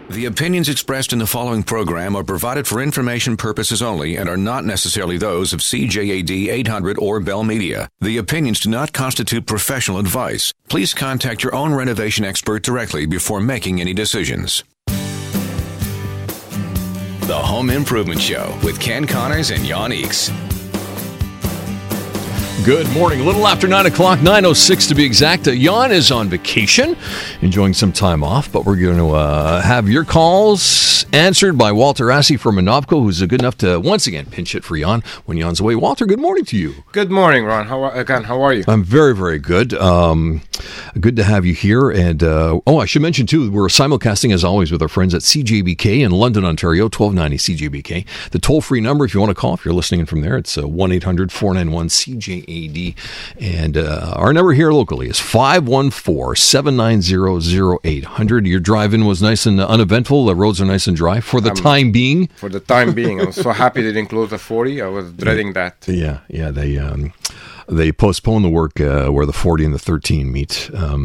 The opinions expressed in the following program are provided for information purposes only and are not necessarily those of CJAD 800 or Bell Media. The opinions do not constitute professional advice. Please contact your own renovation expert directly before making any decisions. The Home Improvement Show with Ken Connors and Jan Eeks. Good morning. A little after 9 o'clock, 9:06 to be exact. Jan is on vacation, enjoying some time off, but we're going to have your calls answered by Walter Assi from Minovco, who's good enough to once again pinch it for Jan when Jan's away. Walter, good morning to you. Good morning, Ron. How are you? I'm very, very good. Good to have you here. And I should mention, too, we're simulcasting, as always, with our friends at CJBK in London, Ontario, 1290 CJBK. The toll-free number, if you want to call, if you're listening in from there, it's 1-800-491-CJAD. And our number here locally is 514-790-0800. Your drive-in was nice and uneventful. The roads are nice and dry for the time being. For the time being. I'm so happy they didn't close at 40. I was dreading that. Yeah. They postponed the work where the 40 and the 13 meet,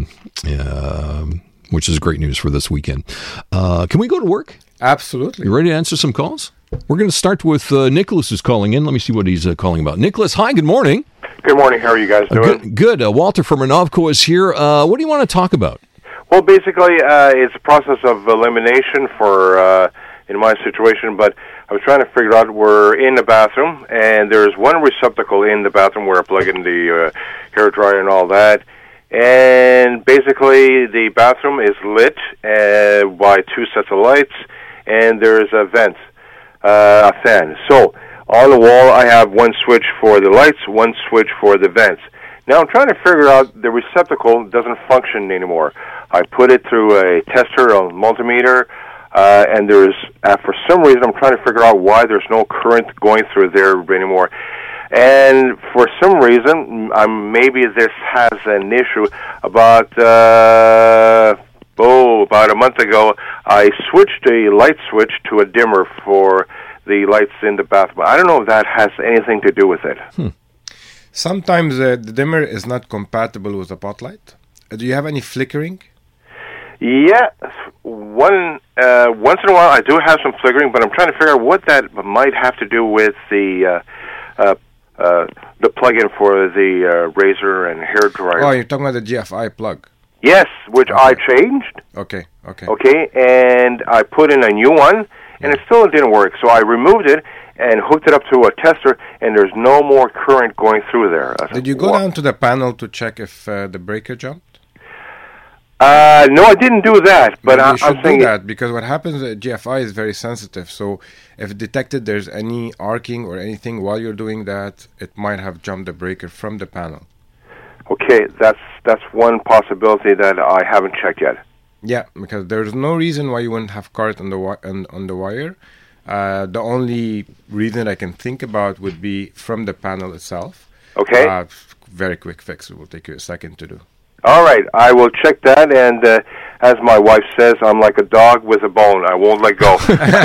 which is great news for this weekend. Can we go to work? Absolutely. You ready to answer some calls? We're going to start with Nicholas, who's calling in. Let me see what he's calling about. Nicholas, hi, good morning. Good morning. How are you guys doing? Good. Walter from Minovco is here. What do you want to talk about? Well, basically, it's a process of elimination for in my situation, but I was trying to figure out, we're in the bathroom, and there's one receptacle in the bathroom where I plug in the hair dryer and all that, and basically the bathroom is lit by two sets of lights, and there's a vent, a fan. So on the wall, I have one switch for the lights, one switch for the vents. Now I'm trying to figure out, the receptacle doesn't function anymore. I put it through a tester, a multimeter, and there's, for some reason, I'm trying to figure out why there's no current going through there anymore. And for some reason, maybe this has an issue. About a month ago, I switched a light switch to a dimmer for the lights in the bathroom. I don't know if that has anything to do with it. Sometimes the dimmer is not compatible with the pot light. Do you have any flickering? Yeah, once in a while I do have some flickering, but I'm trying to figure out what that might have to do with the plug-in for the razor and hair dryer. Oh, you're talking about the GFI plug? Yes, which I changed. Okay, and I put in a new one, and it still didn't work. So I removed it and hooked it up to a tester, and there's no more current going through there. Did you go down to the panel to check if the breaker jumped? No, I didn't do that, but you should do that, because what happens is GFI is very sensitive. So if detected there's any arcing or anything while you're doing that, it might have jumped the breaker from the panel. Okay, that's one possibility that I haven't checked yet. Yeah, because there's no reason why you wouldn't have current on the wire. The only reason I can think about would be from the panel itself. Okay. Very quick fix. It will take you a second to do. All right, I will check that, and as my wife says, I'm like a dog with a bone. I won't let go.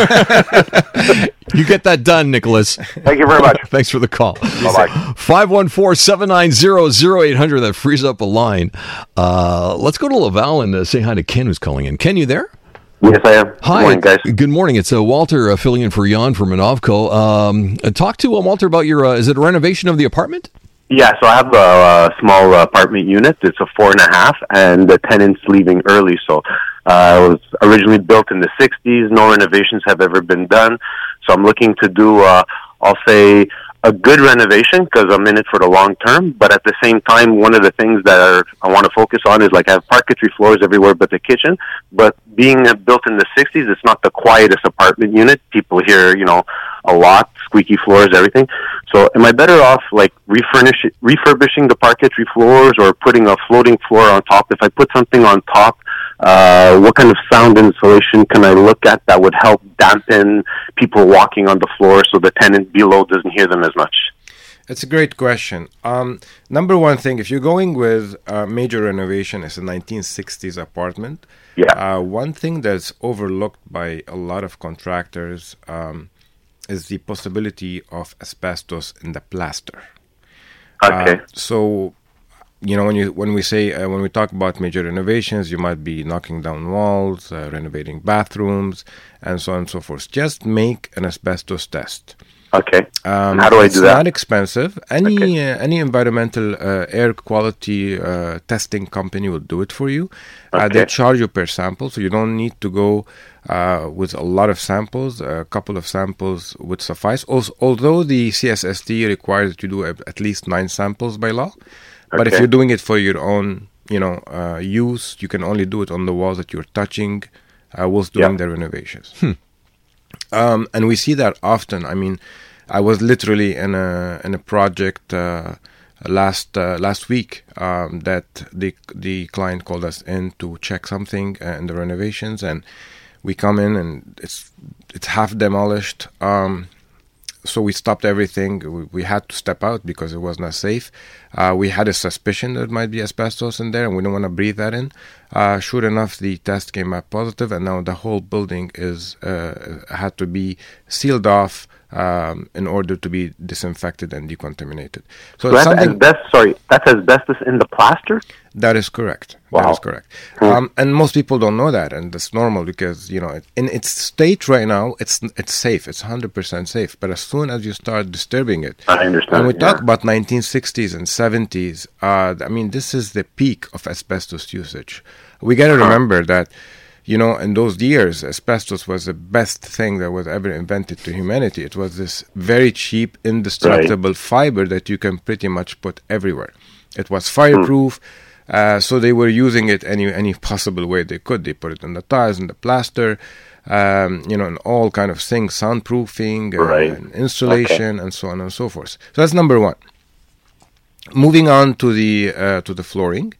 You get that done, Nicholas. Thank you very much. Thanks for the call. Bye-bye. 514-790-0800. That frees up a line. Let's go to Laval and say hi to Ken, who's calling in. Ken, you there? Yes, I am. Hi. Good morning, guys. Good morning. It's Walter filling in for Jan from Minovco. Talk to Walter about your, is it a renovation of the apartment? Yeah, so I have a small apartment unit. It's a 4.5, and the tenant's leaving early. So it was originally built in the 60s. No renovations have ever been done. So I'm looking to do, I'll say, a good renovation because I'm in it for the long term. But at the same time, one of the things that I want to focus on is, like, I have parquetry floors everywhere but the kitchen. But being built in the 60s, it's not the quietest apartment unit. People hear, a lot, squeaky floors, everything. So am I better off, like, refurbishing the parquetry floors or putting a floating floor on top? If I put something on top, what kind of sound insulation can I look at that would help dampen people walking on the floor so the tenant below doesn't hear them as much? It's a great question. Number one thing, if you're going with a major renovation, it's a 1960s apartment. Yeah. One thing that's overlooked by a lot of contractors is the possibility of asbestos in the plaster. Okay. So when we talk about major renovations, you might be knocking down walls, renovating bathrooms, and so on and so forth. Just make an asbestos test. Okay. How do I do that? It's not expensive. Any environmental air quality testing company will do it for you. They charge you per sample, so you don't need to go with a lot of samples. A couple of samples would suffice. Also, although the CSST requires that you do at least 9 samples by law, but if you're doing it for your own, use, you can only do it on the walls that you're touching whilst doing the renovations. And we see that often. I mean, I was literally in a project last week that the client called us in to check something in the renovations, and we come in and it's half demolished. So we stopped everything. We had to step out because it was not safe. We had a suspicion that it might be asbestos in there, and we don't want to breathe that in. Sure enough, the test came back positive, and now the whole building had to be sealed off in order to be disinfected and decontaminated. So that's asbestos in the plaster? That is correct. Wow. That is correct. And most people don't know that, and that's normal because, in its state right now, it's safe. It's 100% safe. But as soon as you start disturbing it, I understand. when we talk about 1960s and 70s, this is the peak of asbestos usage. We got to remember that, in those years, asbestos was the best thing that was ever invented to humanity. It was this very cheap, indestructible fiber that you can pretty much put everywhere. It was fireproof. So they were using it any possible way they could. They put it in the tiles, in the plaster, and all kind of things, soundproofing, and insulation, and so on and so forth. So that's number one. Moving on to the flooring.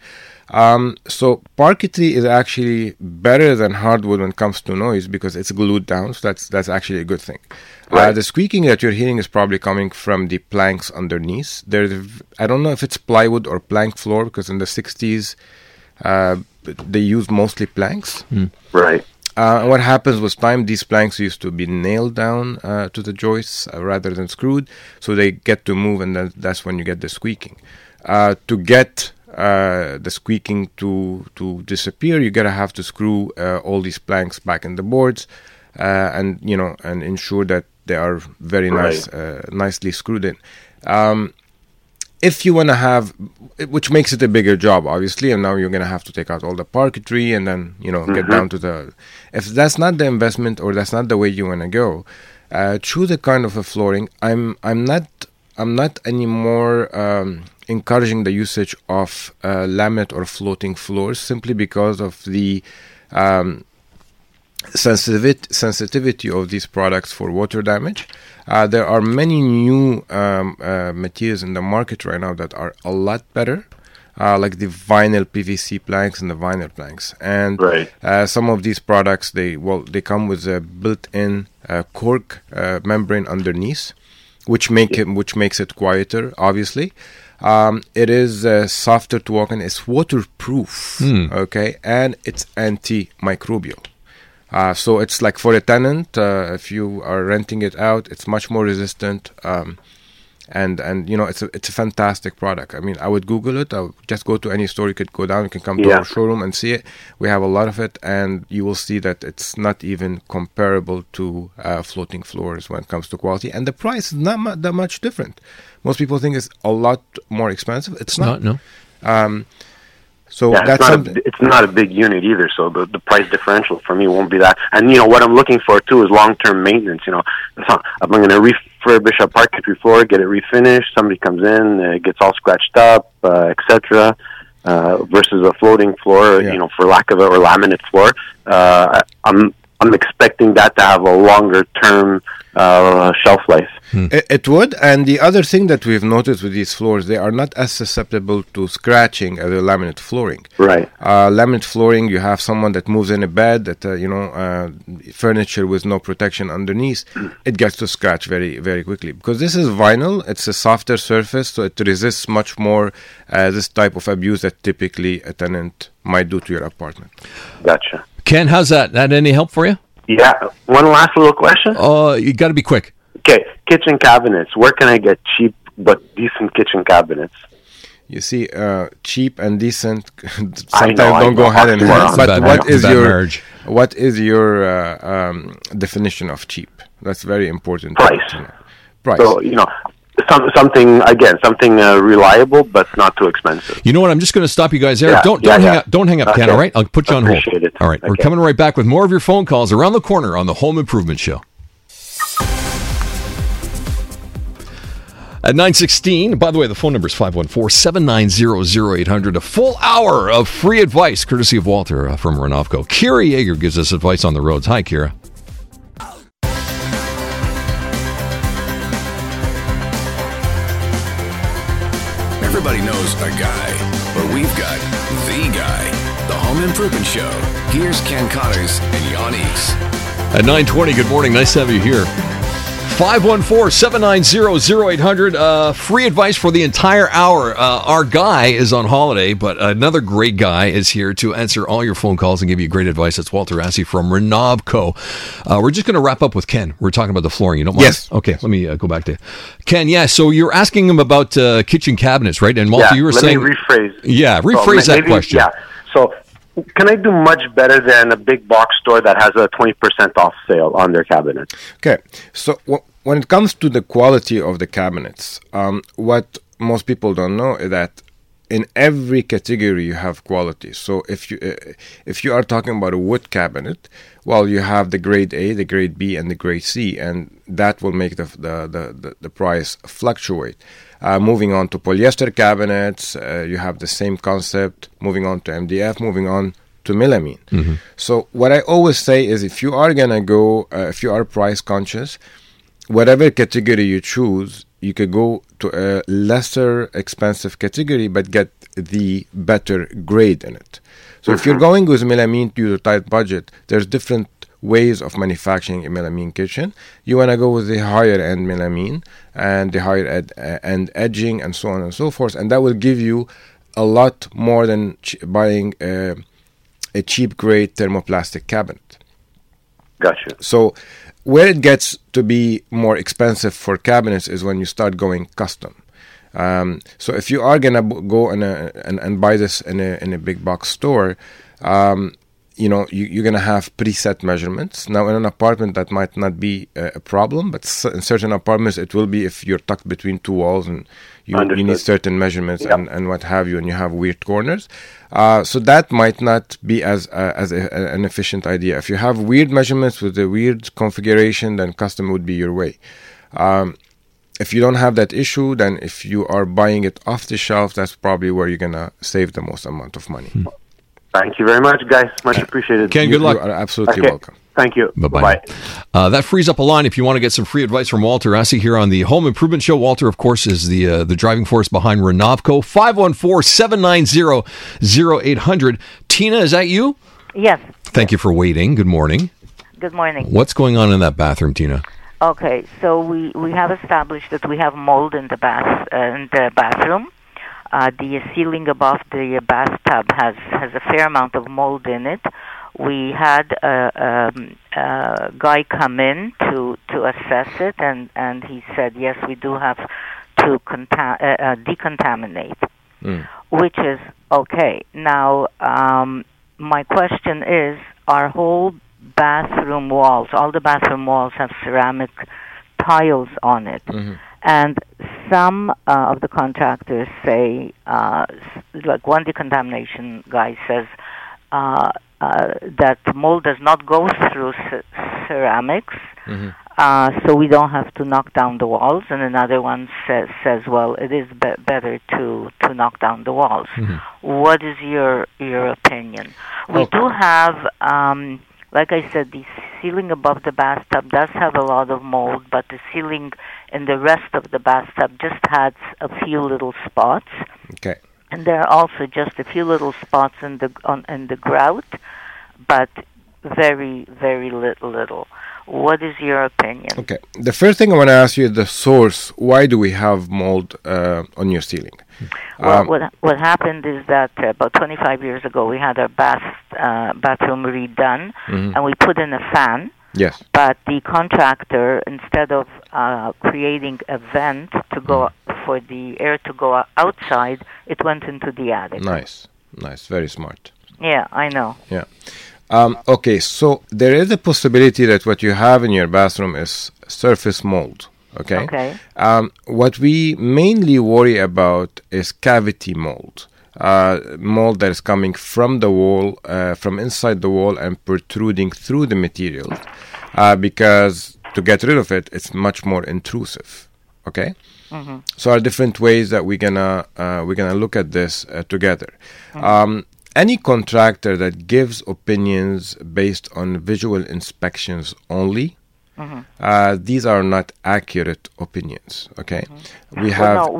So parquetry is actually better than hardwood when it comes to noise because it's glued down. So that's actually a good thing. The squeaking that you're hearing is probably coming from the planks underneath. I don't know if it's plywood or plank floor because in the 60s they used mostly planks. Right. What happens with time, these planks used to be nailed down to the joists rather than screwed, so they get to move, and that's when you get the squeaking. To get the squeaking to disappear, you gotta have to screw all these planks back in the boards, and ensure that they are very nicely screwed in. If you want to have, which makes it a bigger job, obviously, and now you're going to have to take out all the parquetry and then, get down to the... If that's not the investment or that's not the way you want to go, choose a kind of a flooring. I'm not anymore encouraging the usage of laminate or floating floors simply because of the sensitivity of these products for water damage. There are many new materials in the market right now that are a lot better, like the vinyl PVC planks and the vinyl planks. And some of these products, they come with a built-in cork membrane underneath, which makes it quieter, obviously. It is softer to walk in. It's waterproof, okay, and it's antimicrobial. So it's like for a tenant, if you are renting it out, it's much more resistant, and it's a fantastic product. I mean, I would Google it. I would just go to any store. You could go down. You can come to our showroom and see it. We have a lot of it, and you will see that it's not even comparable to floating floors when it comes to quality, and the price is not that much different. Most people think it's a lot more expensive. It's not. No. So that's it's not a big unit either, so the price differential for me won't be that. And what I'm looking for too is long-term maintenance. I'm going to refurbish a parquetry floor, get it refinished. Somebody comes in, it gets all scratched up, etc. Versus a floating floor, for lack of it, or laminate floor. I'm expecting that to have a longer-term shelf life. It would, and the other thing that we've noticed with these floors, they are not as susceptible to scratching as a laminate flooring. Right. Laminate flooring, you have someone that moves in a bed, that furniture with no protection underneath, it gets to scratch very, very quickly. Because this is vinyl, it's a softer surface, so it resists much more this type of abuse that typically a tenant might do to your apartment. Gotcha. Ken, how's that? That any help for you? Yeah. One last little question. You got to be quick. Okay. Kitchen cabinets. Where can I get cheap but decent kitchen cabinets? You see, cheap and decent sometimes don't go hand in hand. But what is your definition of cheap? That's very important. Price. Price. So, something reliable but not too expensive. You know what? I'm just going to stop you guys there. Don't hang up, Ken. All right, I'll put you on hold. It. All right, we're coming right back with more of your phone calls around the corner on the Home Improvement Show. At 9:16, by the way, the phone number is 514-790-0800. A full hour of free advice, courtesy of Walter from Renovco. Kira Yeager gives us advice on the roads. Hi, Kira. Everybody knows a guy, but we've got the guy. The Home Improvement Show. Here's Ken Connors and Jan Eeks. At 9:20, good morning. Nice to have you here. 514-790-0800. Free advice for the entire hour. Our guy is on holiday, but another great guy is here to answer all your phone calls and give you great advice. It's Walter Assey from Renovco. We're just going to wrap up with Ken. We're talking about the flooring. You don't mind? Yes. Okay, let me go back to Ken. Yeah, so you're asking him about kitchen cabinets, right? And Walter, you were saying... Let me rephrase. Yeah, rephrase that question. Yeah, so... Can I do much better than a big box store that has a 20% off sale on their cabinets? Okay, so when it comes to the quality of the cabinets, what most people don't know is that in every category you have quality. So if you are talking about a wood cabinet, well, you have the grade A, the grade B, and the grade C, and that will make the price fluctuate. Moving on to polyester cabinets, you have the same concept. Moving on to MDF, moving on to melamine. Mm-hmm. So what I always say is, if you are gonna go, if you are price conscious, whatever category you choose, you could go to a lesser expensive category but get the better grade in it. So if you're going with melamine to your tight budget, there's different ways of manufacturing a melamine kitchen. You want to go with the higher end melamine and the higher end edging and so on and so forth, and that will give you a lot more than buying a cheap grade thermoplastic cabinet. Gotcha. So where it gets to be more expensive for cabinets is when you start going custom. So if you are gonna go and buy this in a big box store, you're gonna have preset measurements. Now, in an apartment, that might not be a problem, but in certain apartments, it will be if you're tucked between two walls and you need certain measurements and what have you, and you have weird corners. So that might not be as an efficient idea. If you have weird measurements with a weird configuration, then custom would be your way. If you don't have that issue, then if you are buying it off the shelf, that's probably where you're gonna save the most amount of money. Thank you very much, guys. Much appreciated. Ken, good luck. You are absolutely welcome. Thank you. Bye-bye. That frees up a line if you want to get some free advice from Walter Assey here on the Home Improvement Show. Walter, of course, is the driving force behind Renovco. 514-790-0800. Tina, is that you? Yes. Thank you for waiting. Good morning. Good morning. What's going on in that bathroom, Tina? Okay, so we have established that we have mold in the bathroom. The ceiling above the bathtub has a fair amount of mold in it. We had a guy come in to assess it, and he said, yes, we do have to decontaminate, which is okay. Now, my question is, our whole bathroom walls, all the bathroom walls have ceramic tiles on it. Mm-hmm. And some of the contractors say, like one decontamination guy says, that mold does not go through ceramics, so we don't have to knock down the walls. And another one says well, it is better to knock down the walls. Mm-hmm. What is your opinion? We do have... like I said, the ceiling above the bathtub does have a lot of mold, but the ceiling in the rest of the bathtub just has a few little spots. Okay. And there are also just a few little spots in the grout, but very, very little. What is your opinion? Okay. The first thing I want to ask you is the source. Why do we have mold on your ceiling? Well, what happened is that about 25 years ago, we had our bathroom redone, and we put in a fan. Yes. But the contractor, instead of creating a vent to go for the air to go outside, it went into the attic. Nice, very smart. Yeah, I know. Yeah. Okay, so there is a possibility that what you have in your bathroom is surface mold. Okay. What we mainly worry about is cavity mold. Mold that is coming from the wall, from inside the wall, and protruding through the materials. Because to get rid of it, it's much more intrusive. Okay. Mm-hmm. So, there are different ways that we're gonna look at this together. Mm-hmm. Any contractor that gives opinions based on visual inspections only, these are not accurate opinions. Okay, we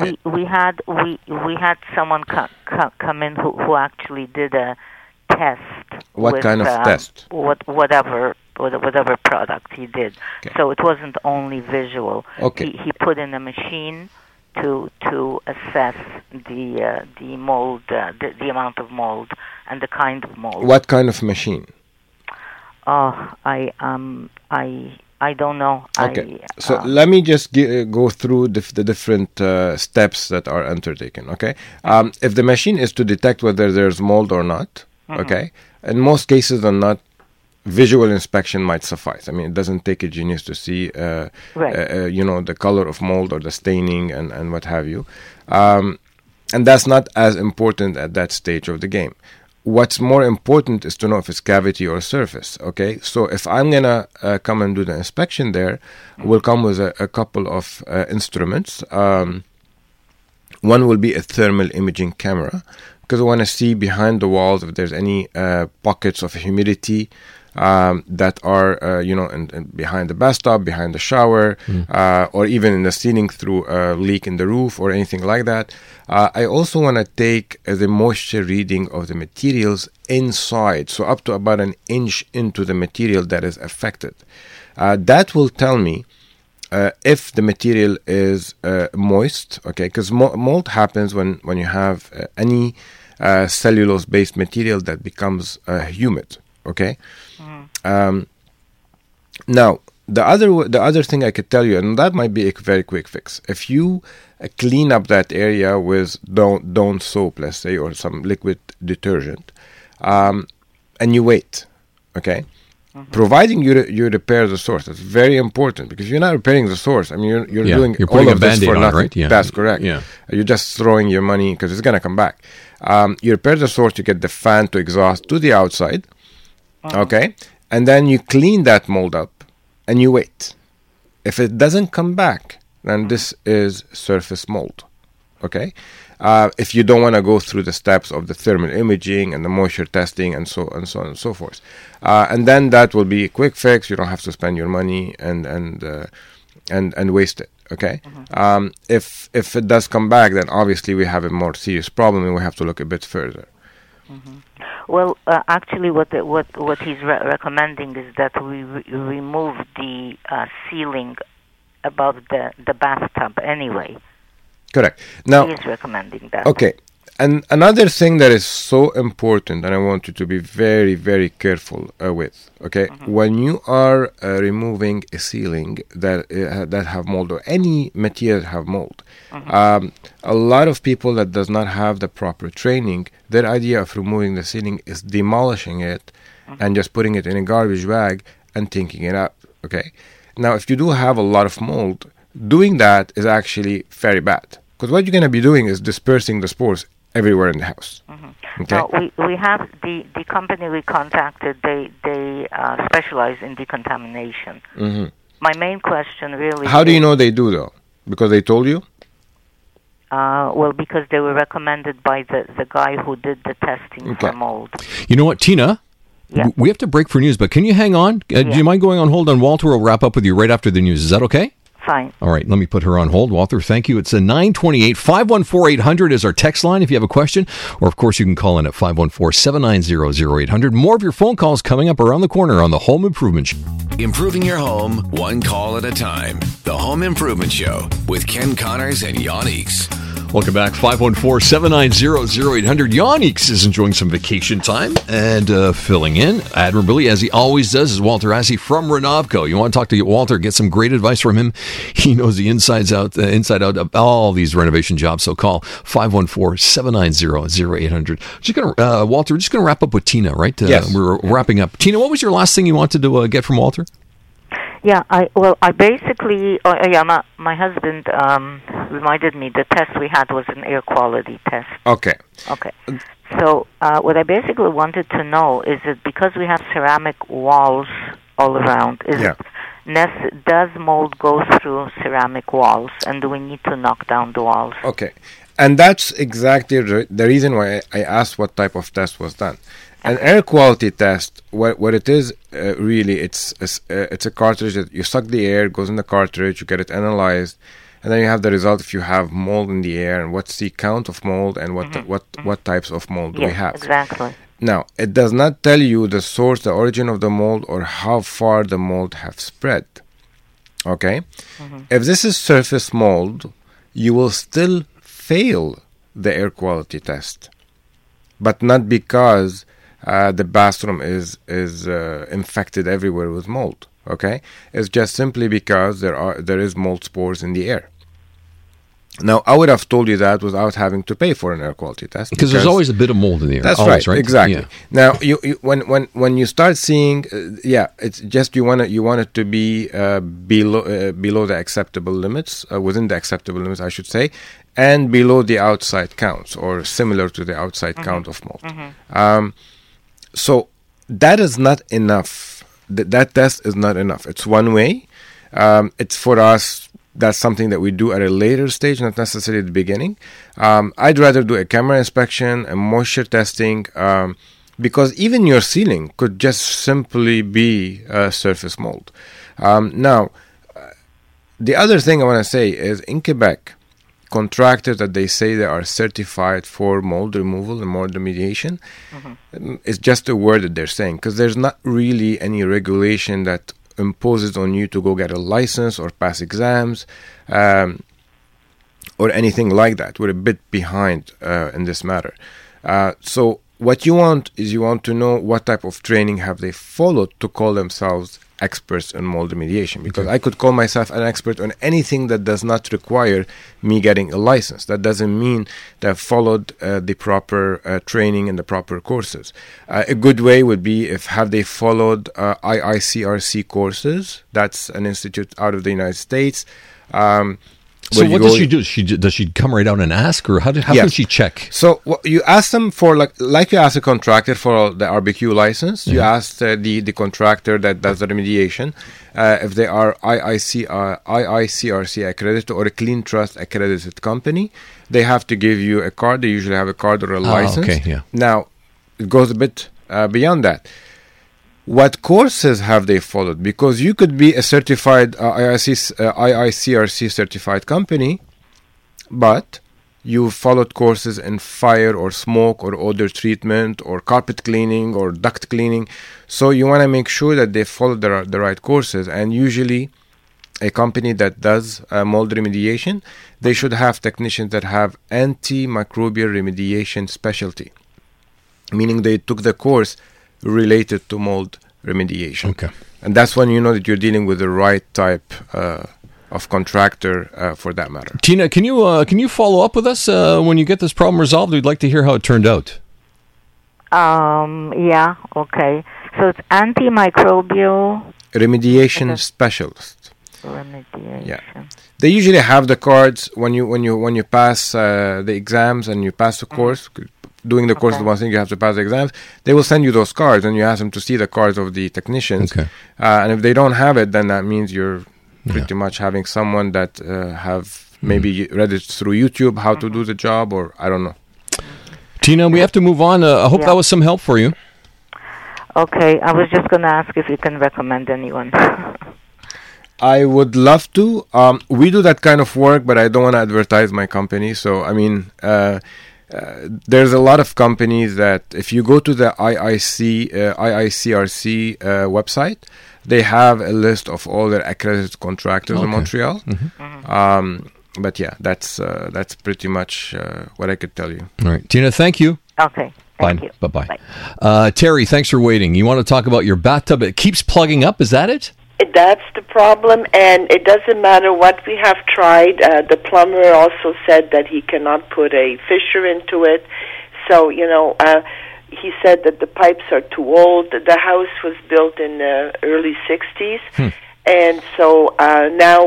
had someone come in who actually did a test. What kind of test? Whatever product he did. Okay. So it wasn't only visual. Okay. He put in a machine to assess the mold, the amount of mold and the kind of mold. What kind of machine? Oh, I don't know. Okay, so let me just go through the different steps that are undertaken. Okay, if the machine is to detect whether there's mold or not, okay, in most cases or not, visual inspection might suffice. I mean, it doesn't take a genius to see, the color of mold or the staining and what have you. And that's not as important at that stage of the game. What's more important is to know if it's cavity or surface, okay? So if I'm going to come and do the inspection there, we'll come with a couple of instruments. One will be a thermal imaging camera, because I want to see behind the walls if there's any pockets of humidity that are, and behind the bathtub, behind the shower, or even in the ceiling through a leak in the roof or anything like that. I also want to take the moisture reading of the materials inside, so up to about an inch into the material that is affected. That will tell me if the material is moist, okay, because mold happens when you have any cellulose-based material that becomes humid, okay? Now, the other thing I could tell you, and that might be a very quick fix, if you clean up that area with Dawn soap, let's say, or some liquid detergent, and you wait, okay? Providing you repair the source, that's very important, because you're not repairing the source. I mean, you're doing all of this for nothing. Right? Yeah. That's correct. Yeah. You're just throwing your money because it's going to come back. You repair the source, you get the fan to exhaust to the outside, okay? And then you clean that mold up and you wait. If it doesn't come back, then this is surface mold, okay? If you don't want to go through the steps of the thermal imaging and the moisture testing and so on and so forth, and then that will be a quick fix. You don't have to spend your money and waste it. Okay. If it does come back, then obviously we have a more serious problem and we have to look a bit further. Well, actually, what he's recommending is that we remove the ceiling above the bathtub anyway. Correct. Now, he is recommending that. Okay. And another thing that is so important, and I want you to be very, very careful with, okay? When you are removing a ceiling that have mold, or any material that have mold, a lot of people that does not have the proper training, their idea of removing the ceiling is demolishing it and just putting it in a garbage bag and taking it out, okay? Now, if you do have a lot of mold, doing that is actually very bad. Because what you're going to be doing is dispersing the spores everywhere in the house. Okay? Now, we have the company we contacted, they specialize in decontamination. My main question really How do you know they do, though? Because they told you? Well, because they were recommended by the guy who did the testing for mold. You know what, Tina? Yeah. We have to break for news, but can you hang on? Do you mind going on hold? And Walter will wrap up with you right after the news. Is that okay? Fine. All right, let me put her on hold. Walter, thank you. It's a 928. 514-800 is our text line if you have a question. Or, of course, you can call in at 514-790-0800. More of your phone calls coming up around the corner on the Home Improvement Show. Improving your home, one call at a time. The Home Improvement Show with Ken Connors and Jan Eeks. Welcome back. 514-790-0800. Yannick is enjoying some vacation time and filling in admirably, as he always does, is Walter Assey from Renovco. You want to talk to Walter, get some great advice from him. He knows the inside out of all these renovation jobs. So call 514-790-0800. Walter, we're just going to wrap up with Tina, right? Yes. We're wrapping up. Tina, what was your last thing you wanted to get from Walter? Yeah, I basically, my husband reminded me the test we had was an air quality test. Okay. So what I basically wanted to know is that because we have ceramic walls all around, does mold go through ceramic walls, and do we need to knock down the walls? Okay. And that's exactly the reason why I asked what type of test was done. An air quality test, what it is really, it's a cartridge that you suck the air, goes in the cartridge, you get it analyzed, and then you have the result if you have mold in the air and what's the count of mold and what types of mold do we have. Exactly. Now, it does not tell you the source, the origin of the mold, or how far the mold have spread. Okay? If this is surface mold, you will still fail the air quality test, but not because the bathroom is infected everywhere with mold. Okay, it's just simply because there is mold spores in the air. Now, I would have told you that without having to pay for an air quality test, because there's always a bit of mold in the air. That's always, right, exactly. Yeah. Now, when you start seeing, it's just you want it to be below the acceptable limits, within the acceptable limits, I should say, and below the outside counts, or similar to the outside count of mold. So that is not enough. That test is not enough. It's one way. It's for us. That's something that we do at a later stage, not necessarily at the beginning. I'd rather do a camera inspection, a moisture testing, because even your ceiling could just simply be surface mold. Now, the other thing I want to say is in Quebec, contractors that they say they are certified for mold removal and mold remediation, it's just a word that they're saying, because there's not really any regulation that imposes on you to go get a license or pass exams or anything like that. We're a bit behind in this matter. So what you want is you want to know what type of training have they followed to call themselves experts in mold remediation, because I could call myself an expert on anything that does not require me getting a license. That doesn't mean that I've followed the proper training and the proper courses. A good way would be have they followed IICRC courses. That's an institute out of the United States. So what does she do? Does she come right out and ask, or how can she check? So you ask them for like you ask a contractor for the RBQ license. You ask the contractor that does the remediation if they are IICRC accredited or a Clean Trust accredited company. They have to give you a card. They usually have a card or a license. Okay, yeah. Now it goes a bit beyond that. What courses have they followed? Because you could be a certified IICRC certified company, but you followed courses in fire or smoke or odor treatment or carpet cleaning or duct cleaning. So you want to make sure that they follow the right courses. And usually a company that does mold remediation, they should have technicians that have antimicrobial remediation specialty, meaning they took the course related to mold remediation. Okay. And that's when you know that you're dealing with the right type of contractor for that matter. Tina, can you follow up with us when you get this problem resolved? We'd like to hear how it turned out. Yeah, okay. So it's antimicrobial remediation specialist. Remediation. Yeah. They usually have the cards when you pass the exams and you pass the course. Doing the course is one thing, you have to pass the exams. They will send you those cards, and you ask them to see the cards of the technicians. Okay. And if they don't have it, then that means you're pretty much having someone that have maybe read it through YouTube, how to do the job, or I don't know. Tina, we have to move on. I hope that was some help for you. Okay, I was just going to ask if you can recommend anyone. I would love to. We do that kind of work, but I don't want to advertise my company. So, I mean... there's a lot of companies that if you go to the IICRC website, they have a list of all their accredited contractors in Montreal. But yeah, that's pretty much what I could tell you. All right, Tina, thank you. Okay. Thank you. Bye-bye. Terry, thanks for waiting. You want to talk about your bathtub? It keeps plugging up. Is that it? That's the problem, and it doesn't matter what we have tried. The plumber also said that he cannot put a fissure into it. So, he said that the pipes are too old. The house was built in the early 60s. And so now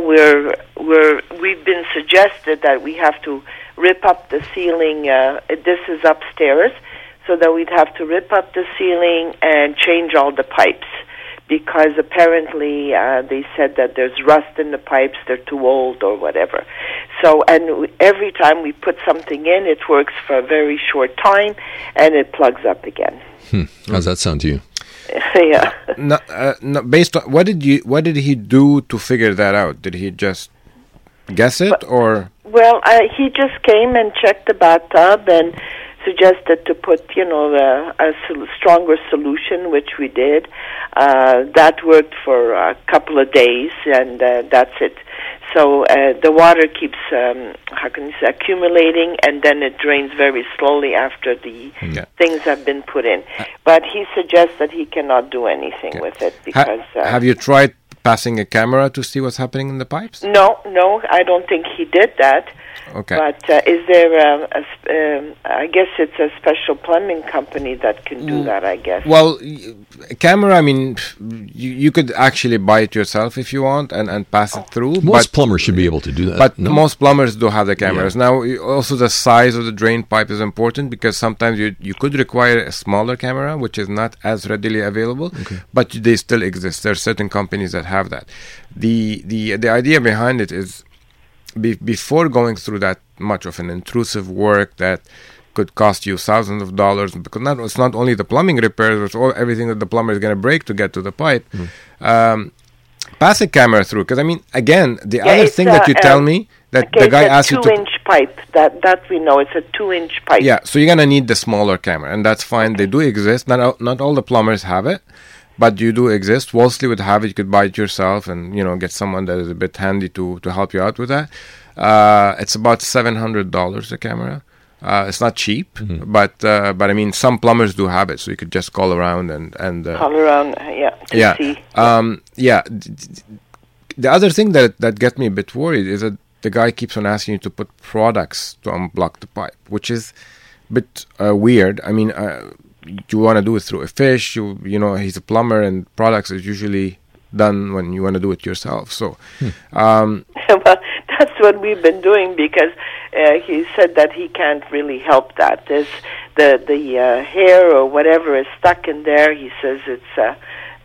we've been suggested that we have to rip up the ceiling. This is upstairs, so that we'd have to rip up the ceiling and change all the pipes, because apparently they said that there's rust in the pipes, they're too old or whatever. So, and every time we put something in, it works for a very short time, and it plugs up again. How's that sound to you? Yeah. Based on what did he do to figure that out? Did he just guess it, or? Well, he just came and checked the bathtub and suggested to put, a stronger solution, which we did. That worked for a couple of days, and that's it. So the water keeps, accumulating, and then it drains very slowly after the things have been put in. But he suggests that he cannot do anything with it because... have you tried passing a camera to see what's happening in the pipes? No, I don't think he did that. Okay. But is there I guess it's a special plumbing company that can do that, I guess. Well, a camera, I mean, you could actually buy it yourself if you want and pass it through. Most plumbers should be able to do that. But most plumbers do have the cameras. Now, also the size of the drain pipe is important, because sometimes you could require a smaller camera, which is not as readily available, but they still exist. There are certain companies that have that. The idea behind it is, before going through that much of an intrusive work that could cost you thousands of dollars, because it's not only the plumbing repairs, it's everything that the plumber is going to break to get to the pipe. Pass a camera through, because I mean, again, the other thing that you tell me that the guy asked you to... It's a 2-inch pipe. That we know. It's a 2-inch pipe. Yeah, so you're going to need the smaller camera, and that's fine. They do exist. Not all the plumbers have it, but you do exist. Wolseley would have it. You could buy it yourself and, get someone that is a bit handy to help you out with that. It's about $700 a camera. It's not cheap, but I mean, some plumbers do have it, so you could just call around and call around, to see. The other thing that gets me a bit worried is that the guy keeps on asking you to put products to unblock the pipe, which is a bit weird. I mean, you want to do it through a fish. He's a plumber, and products is usually done when you want to do it yourself. So, well, that's what we've been doing, because he said that he can't really help that. There's the hair or whatever is stuck in there. He says it's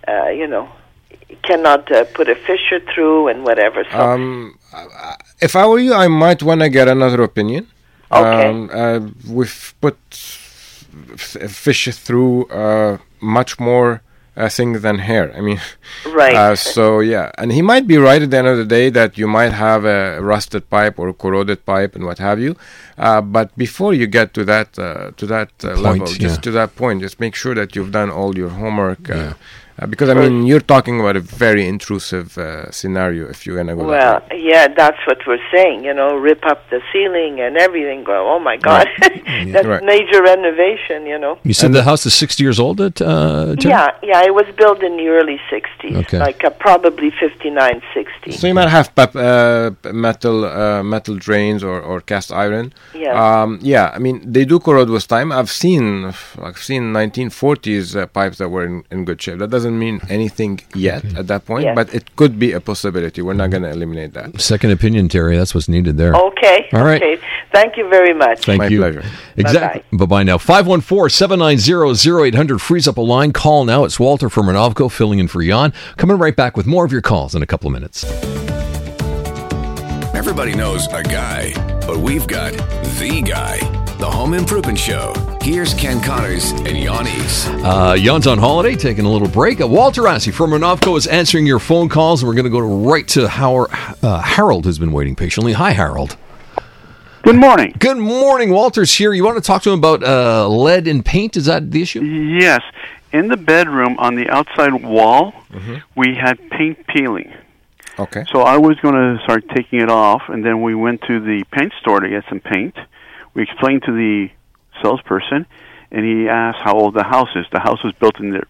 cannot put a fissure through and whatever. So, if I were you, I might want to get another opinion. Okay. We've put fish through much more things than hair. I mean, right. So yeah, and he might be right at the end of the day that you might have a rusted pipe or a corroded pipe and what have you. But before you get to that level, just to that point, just make sure that you've done all your homework. Because, I mean, you're talking about a very intrusive scenario if you're going to go that way. Yeah, that's what we're saying, rip up the ceiling and everything. Go, oh, my God. That's major renovation, You said the house is 60 years old, Terry? Yeah, it was built in the early 60s, like probably 59, 60. So you might have metal drains or cast iron. Yeah. I mean, they do corrode with time. I've seen 1940s pipes that were in good shape. That doesn't mean anything yet at that point, but it could be a possibility. We're not going to eliminate that. Second opinion, Terry. That's what's needed there. Okay. All right. Okay. Thank you very much. Thank you. My pleasure. Exactly. Bye-bye now. 514-790-0800. Freeze up a line. Call now. It's Walter from Renovco filling in for Jan. Coming right back with more of your calls in a couple of minutes. Everybody knows a guy, but we've got the guy. The Home Improvement Show. Here's Ken Connors and Jan East. Jan's on holiday, taking a little break. Walter Assey from Renovco is answering your phone calls, and we're going to go right to Harold, who's been waiting patiently. Hi, Harold. Good morning. Good morning. Walter's here. You want to talk to him about lead in paint? Is that the issue? Yes. In the bedroom, on the outside wall, we had paint peeling. Okay. So I was going to start taking it off, and then we went to the paint store to get some paint. We explained to the salesperson, and he asked how old the house is. The house was built in the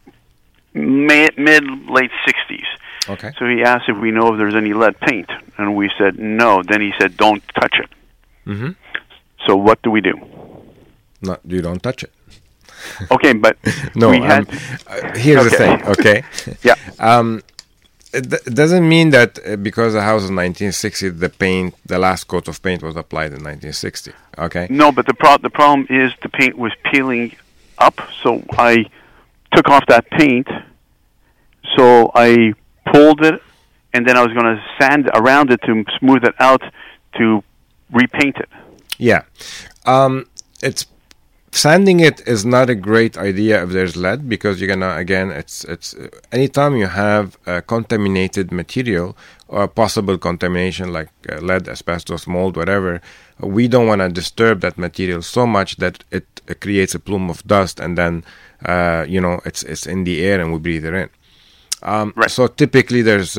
late 60s. Okay. So he asked if we know if there's any lead paint, and we said no. Then he said, don't touch it. Mm-hmm. So what do we do? No, you don't touch it. Okay, but no. we had... Here's the thing. Okay. Yeah. It doesn't mean that because the house is 1960, the last coat of paint was applied in 1960. Okay. No, but the problem is the paint was peeling up, so I took off that paint. So I pulled it, and then I was going to sand around it to smooth it out to repaint it. Yeah. It's sanding it is not a great idea if there's lead, because you're gonna, again, it's anytime you have contaminated material or possible contamination like lead, asbestos, mold, whatever, we don't want to disturb that material so much that it creates a plume of dust, and then it's in the air and we breathe it in. Right. So typically there's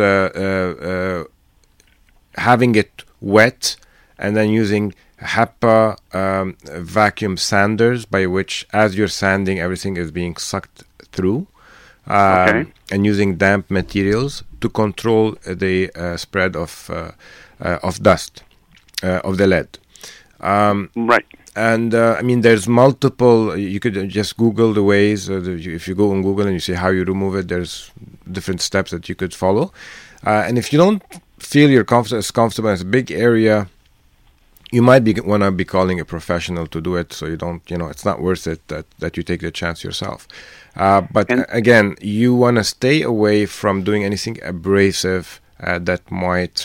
having it wet and then using HEPA vacuum sanders, by which as you're sanding everything is being sucked through, and using damp materials to control the spread of dust of the lead. Right. And there's multiple. You could just Google the ways. If you go on Google and you see how you remove it, there's different steps that you could follow. And if you don't feel you're comfortable, it's a big area, you might want to be calling a professional to do it, so you don't, it's not worth it that you take the chance yourself. But again, you want to stay away from doing anything abrasive that might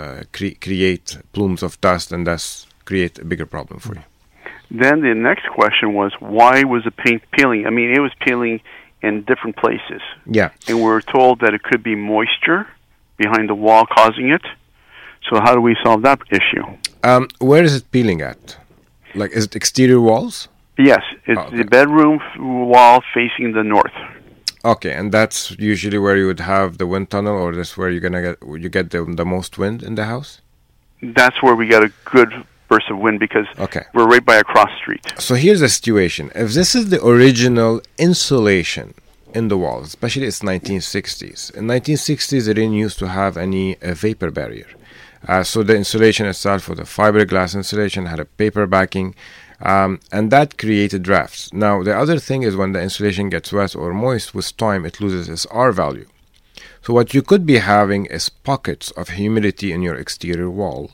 create plumes of dust and thus create a bigger problem for you. Then the next question was, why was the paint peeling? I mean, it was peeling in different places. Yeah. And we were told that it could be moisture behind the wall causing it. So how do we solve that issue? Where is it peeling at? Like, is it exterior walls? Yes, it's the bedroom wall facing the north. Okay, and that's usually where you would have the wind tunnel, or that's where you get the most wind in the house? That's where we get a good burst of wind, because we're right by a cross street. So here's the situation. If this is the original insulation in the walls, especially it's 1960s. In 1960s, they didn't used to have any vapor barrier. So the insulation itself was a fiberglass insulation, had a paper backing, and that created drafts. Now, the other thing is when the insulation gets wet or moist with time, it loses its R value. So what you could be having is pockets of humidity in your exterior wall,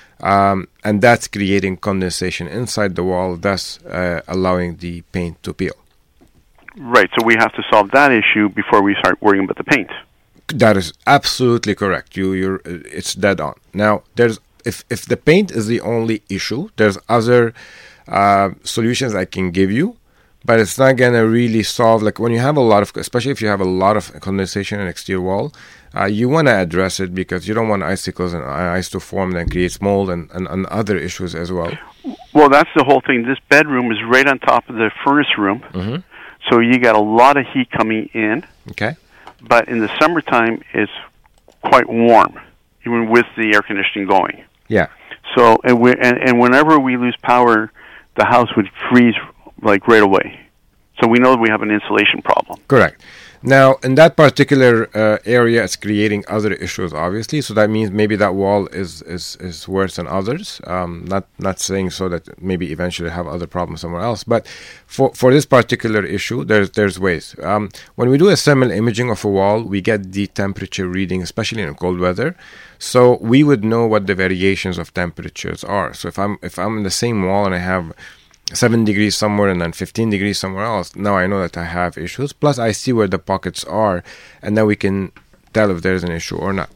and that's creating condensation inside the wall, thus allowing the paint to peel. Right, so we have to solve that issue before we start worrying about the paint. That is absolutely correct. It's dead on. Now, if the paint is the only issue, there's other solutions I can give you, but it's not gonna really solve. Like when you have especially if you have a lot of condensation in exterior wall, you want to address it, because you don't want icicles and ice to form and creates mold and other issues as well. Well, that's the whole thing. This bedroom is right on top of the furnace room, so you got a lot of heat coming in. Okay. But in the summertime, it's quite warm, even with the air conditioning going. Yeah. So, and whenever we lose power, the house would freeze like right away. So we know we have an insulation problem. Correct. Now, in that particular area, it's creating other issues, obviously. So that means maybe that wall is worse than others. Not saying so that maybe eventually have other problems somewhere else. But for this particular issue, there's ways. When we do a thermal imaging of a wall, we get the temperature reading, especially in cold weather. So we would know what the variations of temperatures are. So if I'm in the same wall and I have 7 degrees somewhere and then 15 degrees somewhere else, now I know that I have issues. Plus, I see where the pockets are, and then we can tell if there's an issue or not.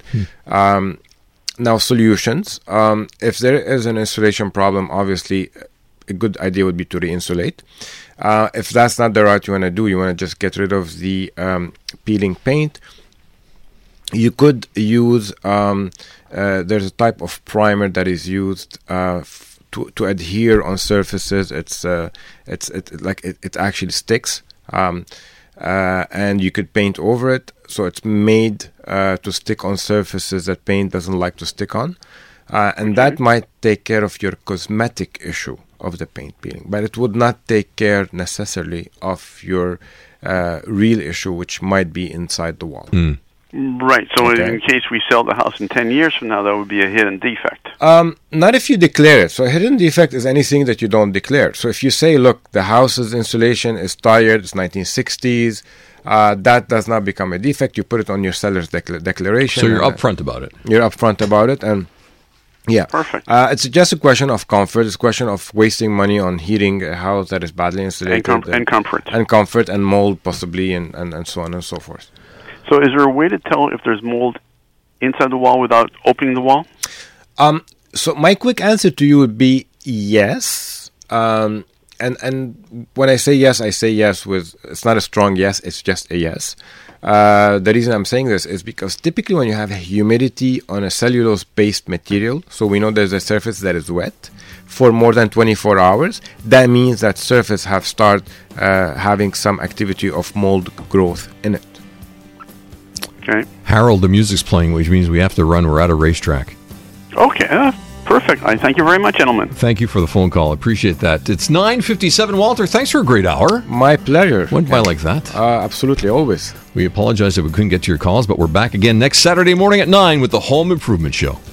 Now, solutions. If there is an insulation problem, obviously, a good idea would be to re-insulate. If that's not the route you want to do, you want to just get rid of the peeling paint. You could use, there's a type of primer that is used to adhere on surfaces. It actually sticks. and you could paint over it. So it's made to stick on surfaces that paint doesn't like to stick on. And that might take care of your cosmetic issue of the paint peeling, but it would not take care necessarily of your real issue, which might be inside the wall. Right, so in case we sell the house in 10 years from now, that would be a hidden defect. Not if you declare it. So a hidden defect is anything that you don't declare. So if you say, look, the house's insulation is tired, it's 1960s, that does not become a defect. You put it on your seller's declaration. So you're upfront about it. You're upfront about it, and yeah. Perfect. It's just a question of comfort. It's a question of wasting money on heating a house that is badly insulated. And comfort. And comfort and mold possibly, and so on and so forth. So is there a way to tell if there's mold inside the wall without opening the wall? So my quick answer to you would be yes. And when I say yes with, it's not a strong yes, it's just a yes. The reason I'm saying this is because typically when you have humidity on a cellulose-based material, so we know there's a surface that is wet, for more than 24 hours, that means that surface have started having some activity of mold growth in it. Okay. Harold, the music's playing, which means we have to run. We're at a racetrack. Okay, perfect. I thank you very much, gentlemen. Thank you for the phone call. Appreciate that. It's 9:57. Walter, thanks for a great hour. My pleasure. Went by like that. Absolutely, always. We apologize that we couldn't get to your calls, but we're back again next Saturday morning at 9 with the Home Improvement Show.